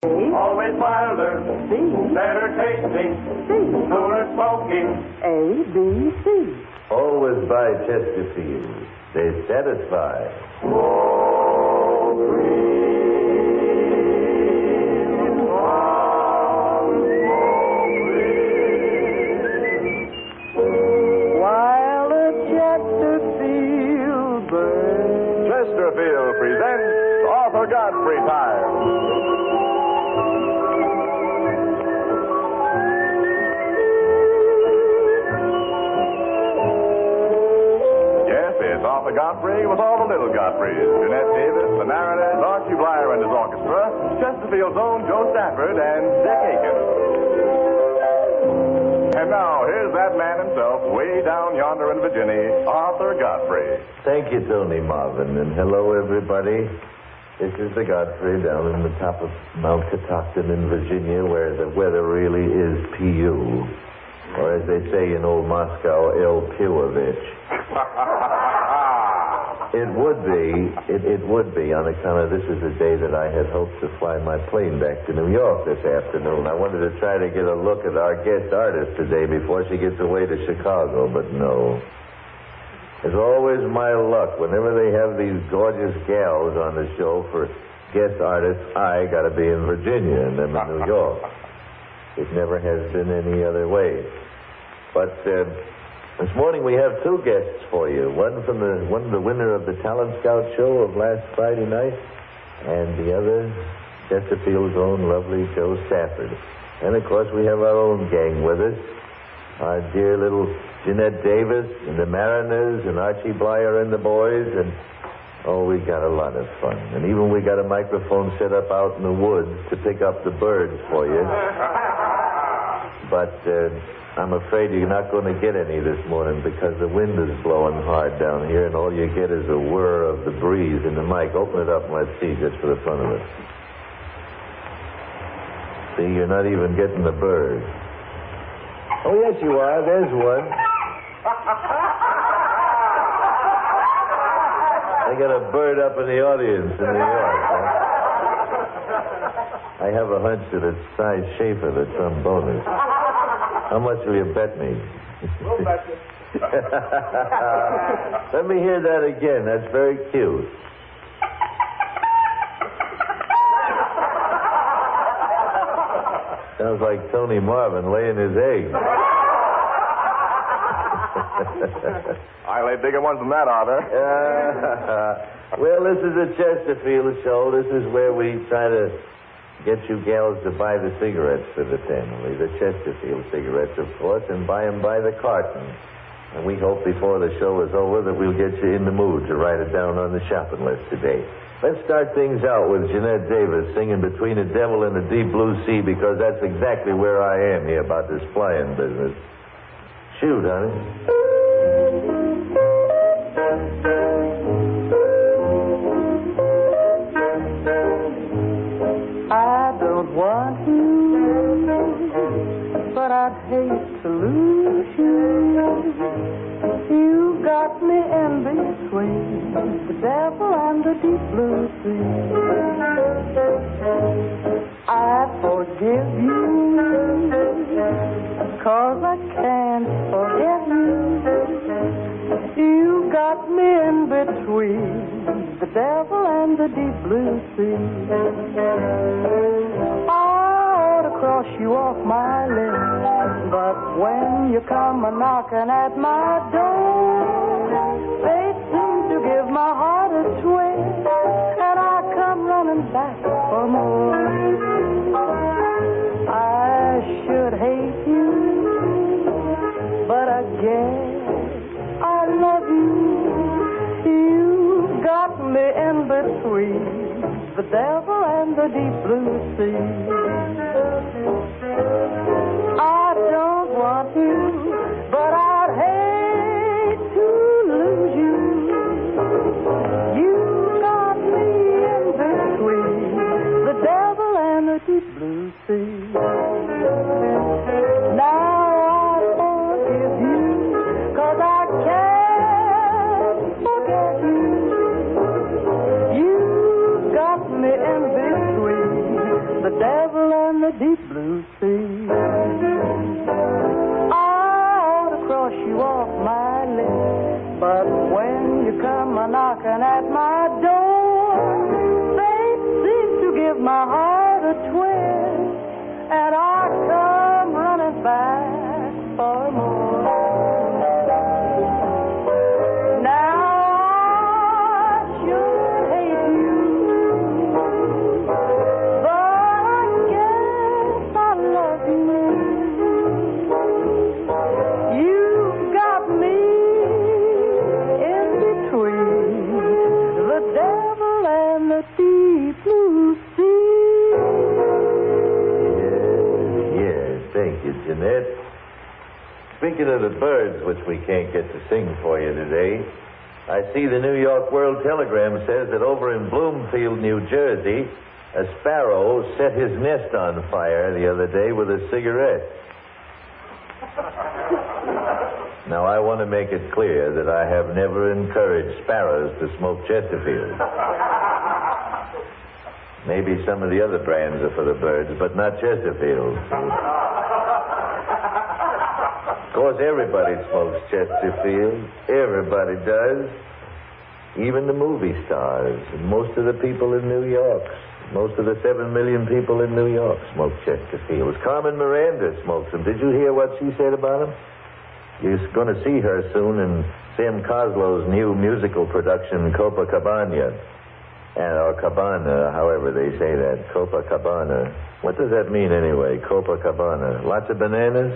Always milder. C. Better tasting. C. Cooler smoking. A, B, C. Always buy Chesterfield. They satisfy. While the Chesterfield burns. Chesterfield presents Arthur Godfrey Time. Yes, it's Arthur Godfrey with all the little Godfreys. Jeanette Davis, the Mariners, Archie Blyer and his orchestra, Chesterfield's own Joe Stafford, and Dick Aiken. And now, here's that man himself, way down yonder in Virginia, Arthur Godfrey. Thank you, Tony Marvin, and hello, everybody. This is the Godfrey down in the top of Mount Catoctin in Virginia, where the weather really is PU. Or as they say in old Moscow, El Pivovich. It would be on account of this is the day that I had hoped to fly my plane back to New York this afternoon. I wanted to try to get a look at our guest artist today before she gets away to Chicago, but no. It's always my luck. Whenever they have these gorgeous gals on the show for guest artists, I got to be in Virginia and them in New York. It never has been any other way. But this morning we have two guests for you. One the winner of the Talent Scout show of last Friday night, and the other Chesterfield's own lovely Joe Stafford. And of course we have our own gang with us. Our dear little Jeanette Davis and the Mariners and Archie Blyer and the boys, and we got a lot of fun. And even we got a microphone set up out in the woods to pick up the birds for you. But I'm afraid you're not going to get any this morning because the wind is blowing hard down here, and all you get is a whir of the breeze in the mic. Open it up and let's see just for the fun of it. See, you're not even getting the bird. Oh, yes, you are. There's one. They got a bird up in the audience in New York. Huh? I have a hunch that it's Cy Schaefer, the trombonist. How much will you bet me? We'll bet you. Let me hear that again. That's very cute. Sounds like Tony Marvin laying his egg. I laid bigger ones than that, Arthur. Well, this is the Chesterfield show. This is where we try to get you gals to buy the cigarettes for the family. The Chesterfield cigarettes, of course, and buy them by the carton. And we hope before the show is over that we'll get you in the mood to write it down on the shopping list today. Let's start things out with Jeanette Davis singing Between the Devil and the Deep Blue Sea, because that's exactly where I am here about this flying business. Shoot, honey. I don't want you, but I'd hate to lose you. You got me in between the devil and the deep blue sea. I forgive you, 'cause I can't forget you. You got me in between the devil and the deep blue sea. I ought to cross you off my list, but when you come a-knocking at my door, they seem to give my heart a twist, and I come running back for more. I should hate you, but I guess I love you. You got me in between the devil and the deep blue sea. I don't want you, but I'd hate to lose you. You got me in between the devil and the deep blue sea. Now I forgive you, 'cause I can't forget you. You got me in between the devil devil and the deep blue sea. I ought to cross you off my list, but when you come a-knocking at my door, fate seems to give my heart a twist, and I come running back for more. Jeanette. Speaking of the birds, which we can't get to sing for you today, I see the New York World Telegram says that over in Bloomfield, New Jersey, a sparrow set his nest on fire the other day with a cigarette. Now, I want to make it clear that I have never encouraged sparrows to smoke Chesterfield. Maybe some of the other brands are for the birds, but not Chesterfield. Of course, everybody smokes Chesterfield. Everybody does. Even the movie stars. And most of the people in New York. Most of the 7 million people in New York smoke Chesterfields. Carmen Miranda smokes them. Did you hear what she said about them? You're going to see her soon in Sam Coslow's new musical production, Copacabana. Or Cabana, however they say that. Copacabana. What does that mean anyway, Copacabana? Lots of bananas?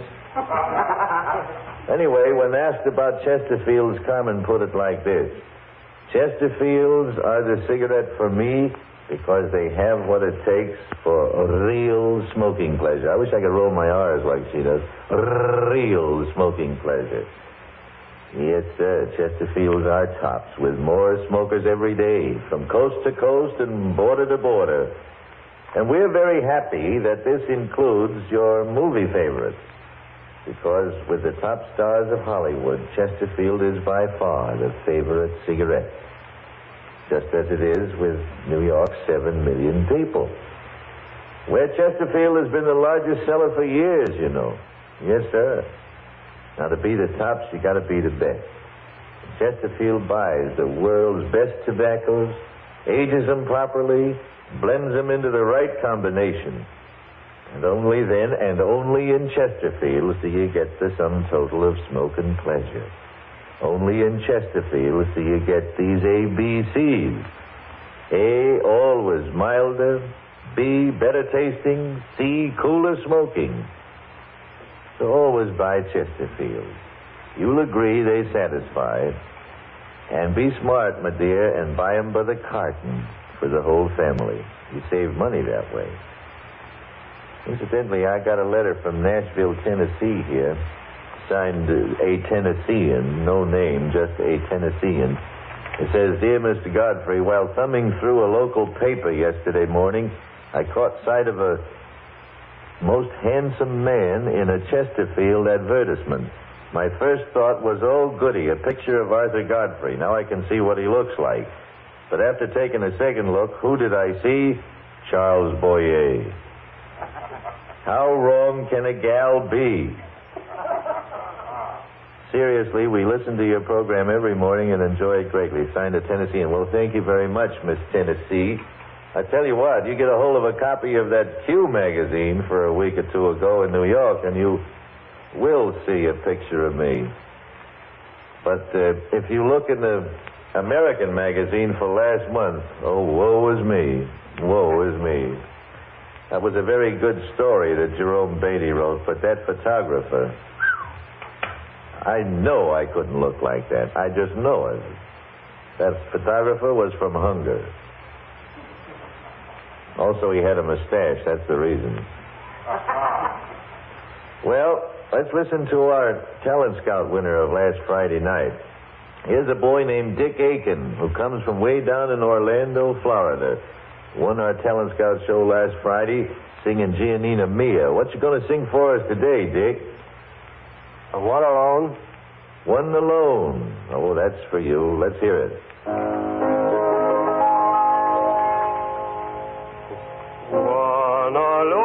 Anyway, when asked about Chesterfields, Carmen put it like this. Chesterfields are the cigarette for me because they have what it takes for a real smoking pleasure. I wish I could roll my R's like she does. Real smoking pleasure. Yes, sir. Chesterfields are tops with more smokers every day, from coast to coast and border to border. And we're very happy that this includes your movie favorites. Because with the top stars of Hollywood, Chesterfield is by far the favorite cigarette. Just as it is with New York's 7 million people. Where Chesterfield has been the largest seller for years, you know. Yes, sir. Now, to be the tops, you got to be the best. Chesterfield buys the world's best tobaccos, ages them properly, blends them into the right combination. And only then, and only in Chesterfield, do you get the sum total of smoke and pleasure. Only in Chesterfield do you get these ABCs. A, always milder. B, better tasting. C, cooler smoking. So always buy Chesterfield. You'll agree they satisfy. And be smart, my dear, and buy them by the carton for the whole family. You save money that way. Incidentally, I got a letter from Nashville, Tennessee here, signed A. Tennessean, no name, just A. Tennessean. It says, Dear Mr. Godfrey, while thumbing through a local paper yesterday morning, I caught sight of a most handsome man in a Chesterfield advertisement. My first thought was, oh, goody, a picture of Arthur Godfrey. Now I can see what he looks like. But after taking a second look, who did I see? Charles Boyer. How wrong can a gal be? Seriously, we listen to your program every morning and enjoy it greatly. Signed a Tennessean. Well, thank you very much, Miss Tennessee. I tell you what, you get a hold of a copy of that Q magazine for a week or two ago in New York, and you will see a picture of me. But if you look in the American magazine for last month, oh, woe is me. Woe is me. That was a very good story that Jerome Beatty wrote, but that photographer, I know I couldn't look like that. I just know it. That photographer was from Hunger. Also, he had a mustache. That's the reason. Well, let's listen to our Talent Scout winner of last Friday night. Here's a boy named Dick Aiken, who comes from way down in Orlando, Florida. Won our Talent Scout show last Friday, singing Giannina Mia. What you going to sing for us today, Dick? One Alone. One Alone. Oh, that's for you. Let's hear it. One alone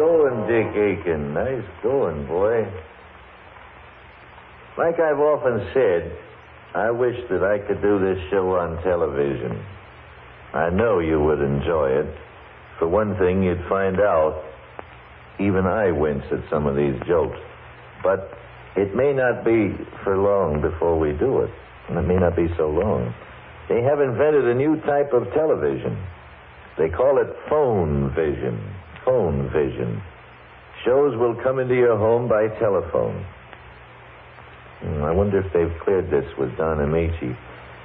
going, Dick Aiken. Nice going, boy. Like I've often said, I wish that I could do this show on television. I know you would enjoy it. For one thing, you'd find out even I wince at some of these jokes. But it may not be for long before we do it. And it may not be so long. They have invented a new type of television. They call it phone vision. Phone vision. Shows will come into your home by telephone. I wonder if they've cleared this with Don Amici.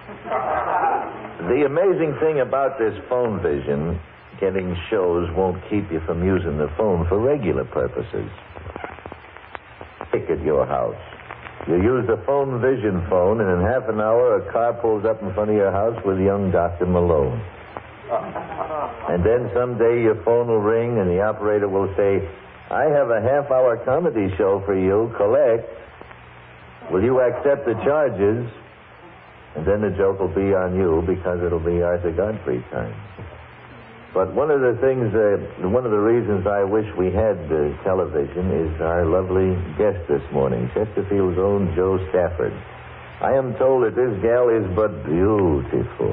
The amazing thing about this phone vision, getting shows won't keep you from using the phone for regular purposes. Pick at your house. You use the phone vision phone, and in half an hour, a car pulls up in front of your house with young Dr. Malone. And then someday your phone will ring, and the operator will say, I have a half-hour comedy show for you. Collect. Will you accept the charges? And then the joke will be on you because it'll be Arthur Godfrey time. But one of the reasons I wish we had television is our lovely guest this morning, Chesterfield's own Joe Stafford. I am told that this gal is but beautiful.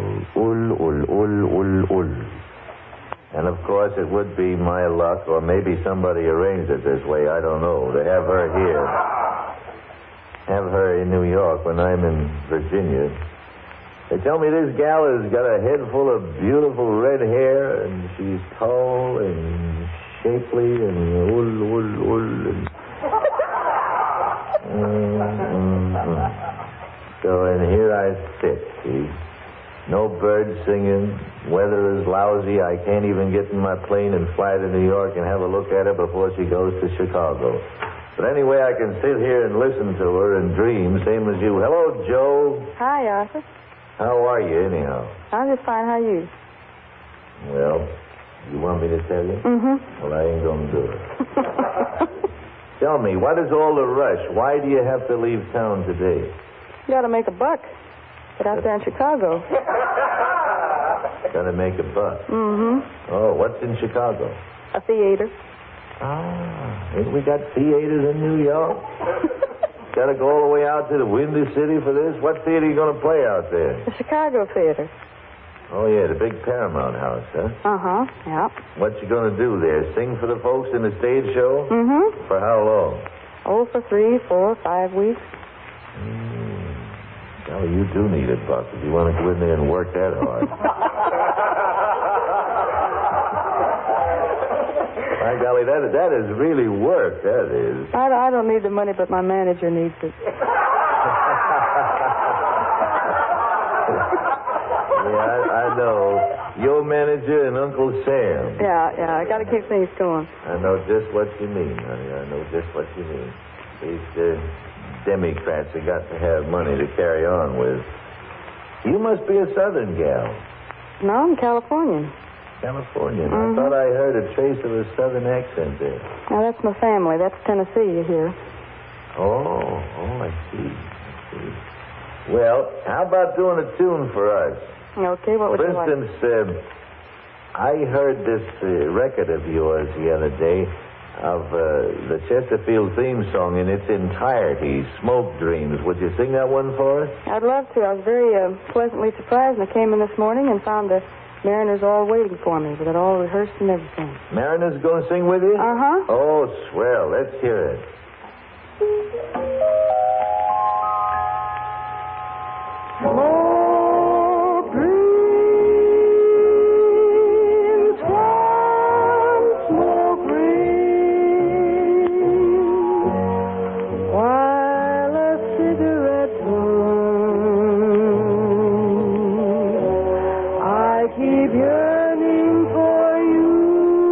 And of course it would be my luck, or maybe somebody arranged it this way, I don't know, to have her here. Have her in New York when I'm in Virginia. They tell me this gal has got a head full of beautiful red hair, and she's tall and shapely and So, and here I sit, see? No birds singing, weather is lousy, I can't even get in my plane and fly to New York and have a look at her before she goes to Chicago. But anyway, I can sit here and listen to her and dream, same as you. Hello, Joe. Hi, Arthur. How are you, anyhow? I'm just fine. How are you? Well, you want me to tell you? Mm-hmm. Well, I ain't going to do it. Tell me, what is all the rush? Why do you have to leave town today? You got to make a buck. Get out there in Chicago. Got to make a buck. Mm-hmm. Oh, what's in Chicago? A theater. Ain't we got theaters in New York? Got to go all the way out to the Windy City for this? What theater are you going to play out there? The Chicago Theater. Oh, yeah, the big Paramount House, huh? Uh-huh, yeah. What you going to do there? Sing for the folks in the stage show? Mm-hmm. For how long? Oh, for 3, 4, 5 weeks. Golly, you do need a buck if you want to go in there and work that hard. My golly, that is really work, that is. I don't need the money, but my manager needs it. Yeah, I know. Your manager and Uncle Sam. Yeah, I got to keep things going. I know just what you mean, honey. I know just what you mean. These Democrats have got to have money to carry on with. You must be a Southern gal. No, I'm Californian. Californian. Mm-hmm. I thought I heard a trace of a Southern accent there. Now, that's my family. That's Tennessee, you hear. Oh, I see. Well, how about doing a tune for us? Okay, what would you like? For instance, I heard this record of yours the other day of the Chesterfield theme song in its entirety, Smoke Dreams. Would you sing that one for us? I'd love to. I was very pleasantly surprised when I came in this morning and found the Mariners all waiting for me with it all rehearsed and everything. Mariners going to sing with you? Uh-huh. Oh, swell. Let's hear it. Smoke dreams, one smoke ring, while a cigarette burns. I keep yearning for you.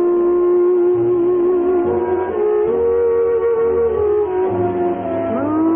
Through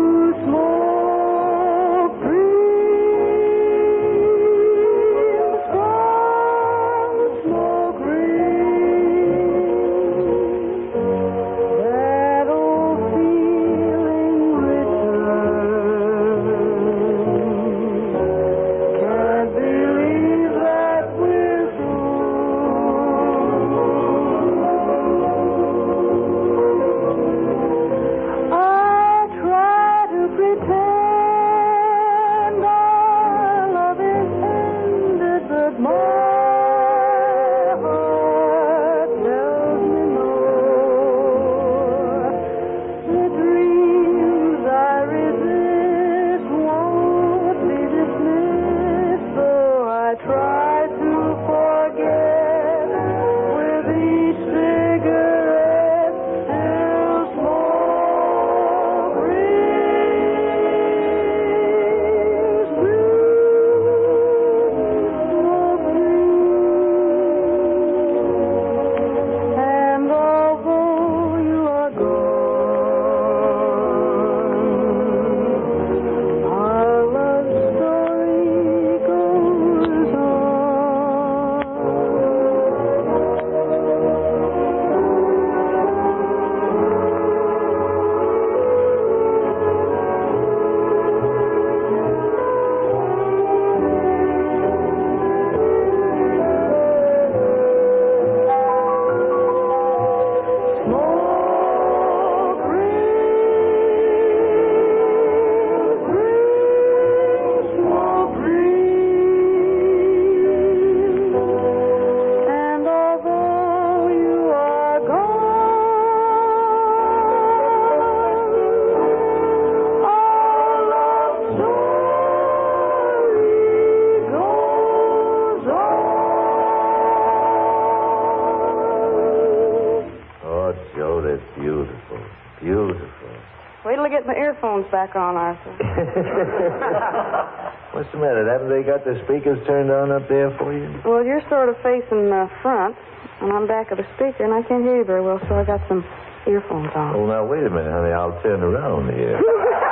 Joe, that's beautiful. Beautiful. Wait till I get my earphones back on, Arthur. What's the matter? Haven't they got the speakers turned on up there for you? Well, you're sort of facing front, and I'm back of the speaker, and I can't hear you very well, so I got some earphones on. Well, now, wait a minute, honey. I'll turn around here.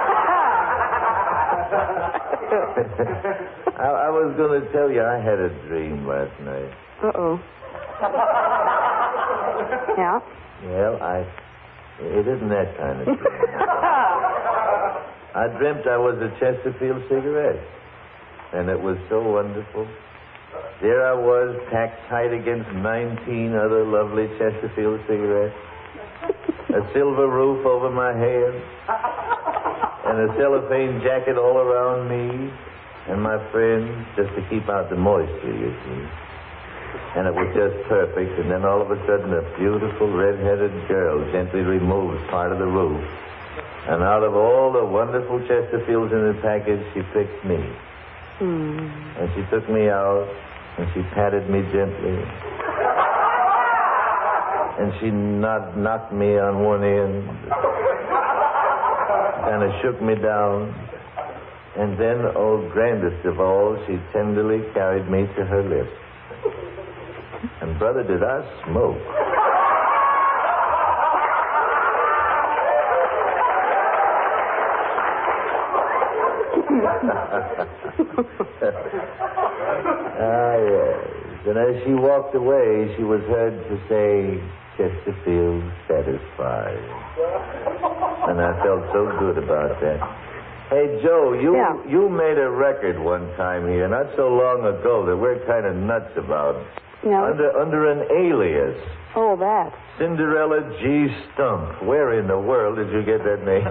I was going to tell you I had a dream last night. Uh-oh. Yeah? Well, it isn't that kind of dream. I dreamt I was a Chesterfield cigarette, and it was so wonderful. There I was, packed tight against 19 other lovely Chesterfield cigarettes, a silver roof over my head, and a cellophane jacket all around me and my friends, just to keep out the moisture, you see. And it was just perfect, and then all of a sudden a beautiful red-headed girl gently removes part of the roof, and out of all the wonderful Chesterfields in the package, she picked me. And she took me out, and she patted me gently. And she knocked me on one end, kind of shook me down. And then, oh, grandest of all, she tenderly carried me to her lips. And, brother, did I smoke. Yes. And as she walked away, she was heard to say, Chesterfield satisfied. And I felt so good about that. Hey, Joe, you made a record one time here, not so long ago, that we're kind of nuts about. Yeah. Under an alias. Oh, that. Cinderella G. Stump. Where in the world did you get that name?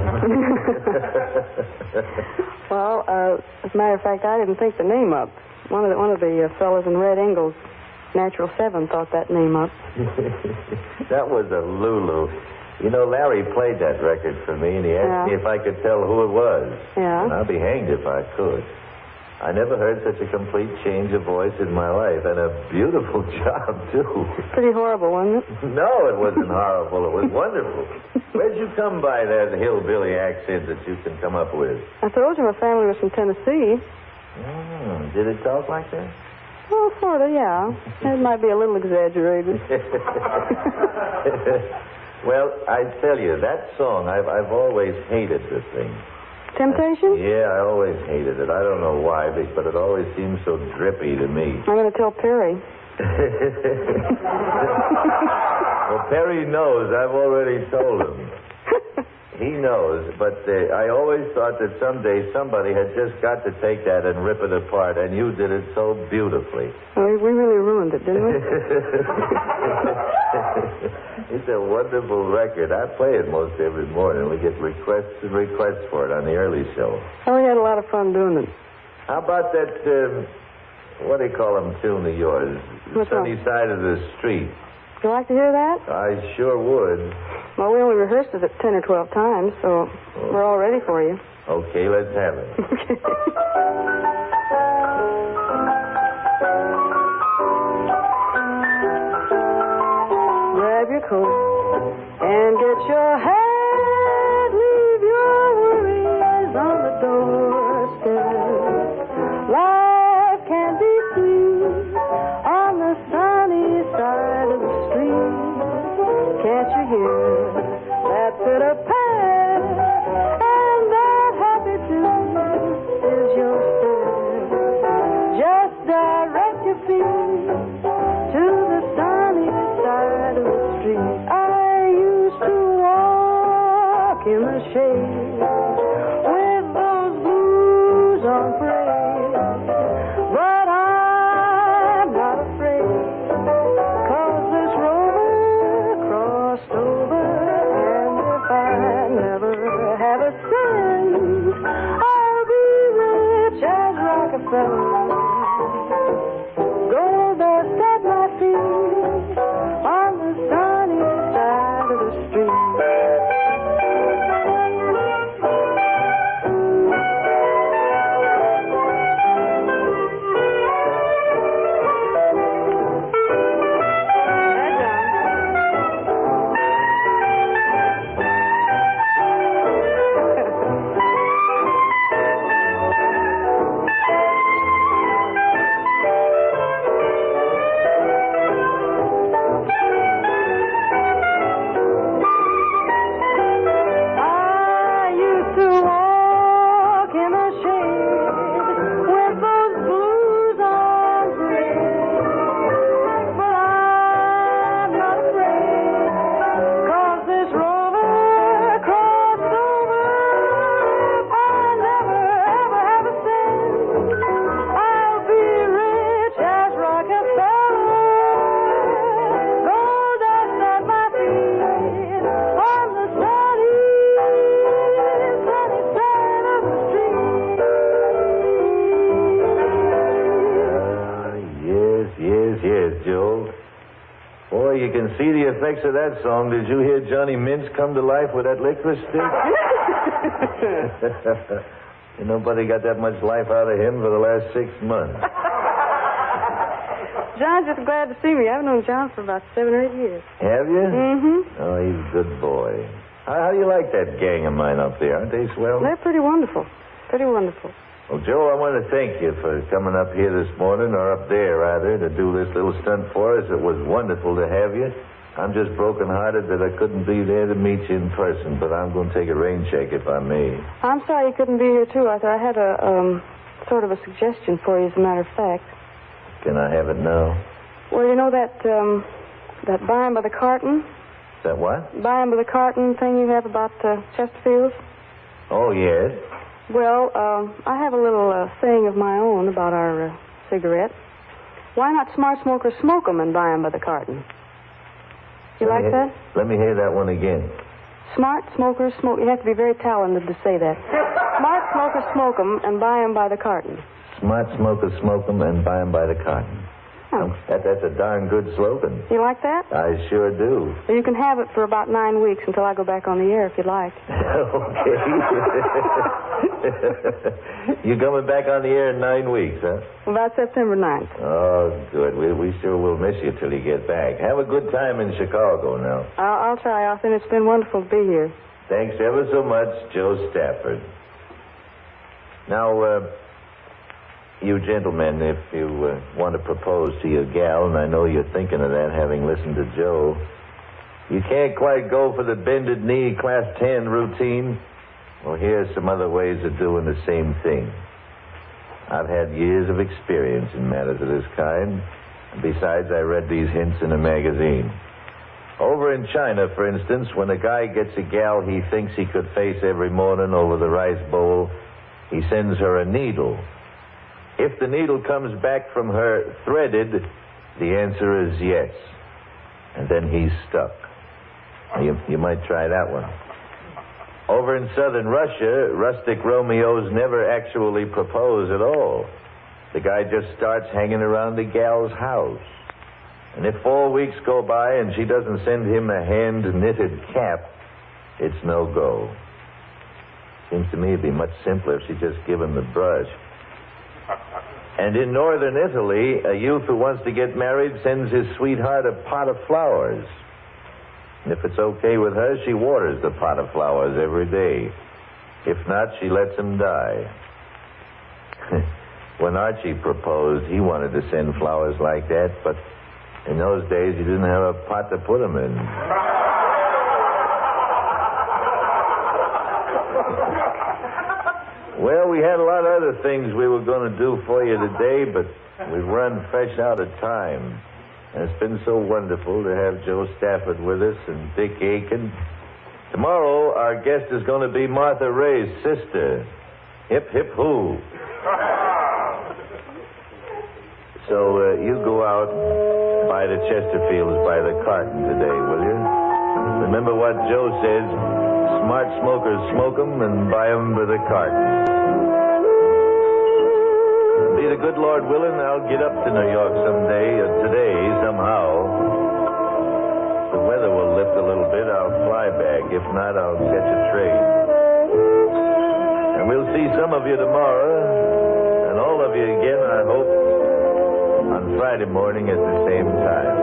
Well, as a matter of fact, I didn't think the name up. One of the fellas in Red Ingles, Natural 7, thought that name up. That was a Lulu. You know, Larry played that record for me, and he asked me if I could tell who it was. Yeah. And I'd be hanged if I could. I never heard such a complete change of voice in my life, and a beautiful job, too. Pretty horrible, wasn't it? No, it wasn't horrible. It was wonderful. Where'd you come by that hillbilly accent that you can come up with? I told you my family was from Tennessee. Did it talk like that? Well, sort of, yeah. It might be a little exaggerated. Well, I tell you, that song, I've always hated the thing. Temptation? Yeah, I always hated it. I don't know why, but it always seems so drippy to me. I'm going to tell Perry. Well, Perry knows. I've already told him. He knows, but I always thought that someday somebody had just got to take that and rip it apart, and you did it so beautifully. Well, we really ruined it, didn't we? It's a wonderful record. I play it most every morning. We get requests for it on the early show. Oh, we had a lot of fun doing it. How about that, what do you call them tune of yours? What's Sunny Side of the Street. Would you like to hear that? I sure would. Well, we only rehearsed it 10 or 12 times, so we're all ready for you. Okay, let's have it. Grab your coat and get your hat. Leave your worries on the doorstep. Life can be sweet on the sunny side of the street. Can't you hear that pitter-pat? And that happy tune is your step. Just direct your feet to the sunny side of the street. I used to walk in the shade with those blues on parade, but I'm not afraid, 'cause this rover crossed over, and if I never have a cent, I'll be rich as Rockefeller. Gold dust at my feet on the sunny side of the street. see the effects of that song, did you hear Johnny Mintz come to life with that licorice stick? Nobody got that much life out of him for the last 6 months. John's just glad to see me. I've known John for about 7 or 8 years. Have you? Mm-hmm. Oh, he's a good boy. How do you like that gang of mine up there? Aren't they swell? They're pretty wonderful. Pretty wonderful. Well, Joe, I want to thank you for coming up here this morning, or up there, rather, to do this little stunt for us. It was wonderful to have you. I'm just broken-hearted that I couldn't be there to meet you in person, but I'm going to take a rain check if I may. I'm sorry you couldn't be here, too, Arthur. I had a sort of a suggestion for you, as a matter of fact. Can I have it now? Well, you know that buy 'em by the carton? That what? Buy 'em by the carton thing you have about Chesterfields? Oh, yes. Well, I have a little saying of my own about our cigarette. Why not smart smokers smoke 'em and buy 'em by the carton? You like that? Let me hear that one again. Smart smokers smoke. You have to be very talented to say that. Smart smokers smoke 'em and buy 'em by the carton. Smart smokers smoke 'em and buy 'em by the carton. Oh. That's a darn good slogan. You like that? I sure do. Well, you can have it for about 9 weeks until I go back on the air, if you'd like. Okay. You coming back on the air in 9 weeks, huh? About September 9th. Oh, good. We sure will miss you till you get back. Have a good time in Chicago now. I'll try, Arthur. It's been wonderful to be here. Thanks ever so much, Joe Stafford. Now, you gentlemen, if you want to propose to your gal, and I know you're thinking of that having listened to Joe, you can't quite go for the bended knee class 10 routine. Well, here's some other ways of doing the same thing. I've had years of experience in matters of this kind. And besides, I read these hints in a magazine. Over in China, for instance, when a guy gets a gal he thinks he could face every morning over the rice bowl, he sends her a needle. If the needle comes back from her threaded, the answer is yes. And then he's stuck. You might try that one. Over in southern Russia, rustic Romeos never actually propose at all. The guy just starts hanging around the gal's house. And if 4 weeks go by and she doesn't send him a hand-knitted cap, it's no go. Seems to me it'd be much simpler if she just give him the brush. And in northern Italy, a youth who wants to get married sends his sweetheart a pot of flowers. And if it's okay with her, she waters the pot of flowers every day. If not, she lets him die. When Archie proposed, he wanted to send flowers like that, but in those days, he didn't have a pot to put them in. Well, we had a lot of other things we were going to do for you today, but we've run fresh out of time. And it's been so wonderful to have Joe Stafford with us and Dick Aiken. Tomorrow, our guest is going to be Martha Ray's sister. Hip, hip, hoo. So you go out by the Chesterfields by the carton today, will you? Remember what Joe says, smart smokers smoke 'em and buy 'em by the carton. Be the good Lord willing, I'll get up to New York someday, or today, somehow. The weather will lift a little bit, I'll fly back. If not, I'll catch a train. And we'll see some of you tomorrow, and all of you again, I hope, on Friday morning at the same time.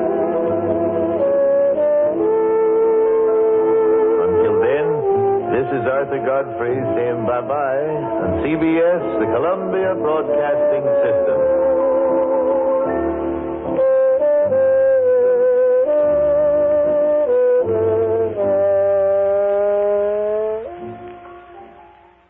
Until then, this is Arthur Godfrey saying bye-bye on CBS, the Columbia Broadcasting System.